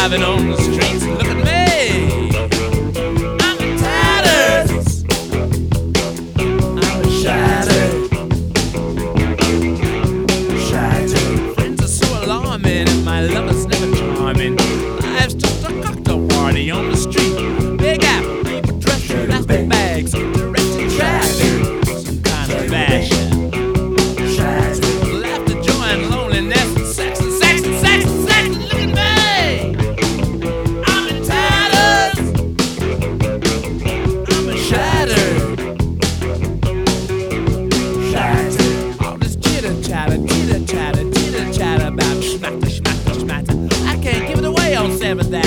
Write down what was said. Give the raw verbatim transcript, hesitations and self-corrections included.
driving on the streets. Look at me, I'm in tatters, I'm shattered, shattered. Friends are so alarming and my lover's never charming. Life's just a cocktail party on the street. Big apple, people dressed in plastic bags, directing traffic, some kind of fashion. Laughter, joy, and loneliness, and sex, and sex, and sex, and sex. And look at me, I'm in tatters, I'm a shattered, shattered. All this chitter chatter, chitter chatter, chitter chatter about schmatter, schmatter, schmatter. I can't give it away on seventh Avenue.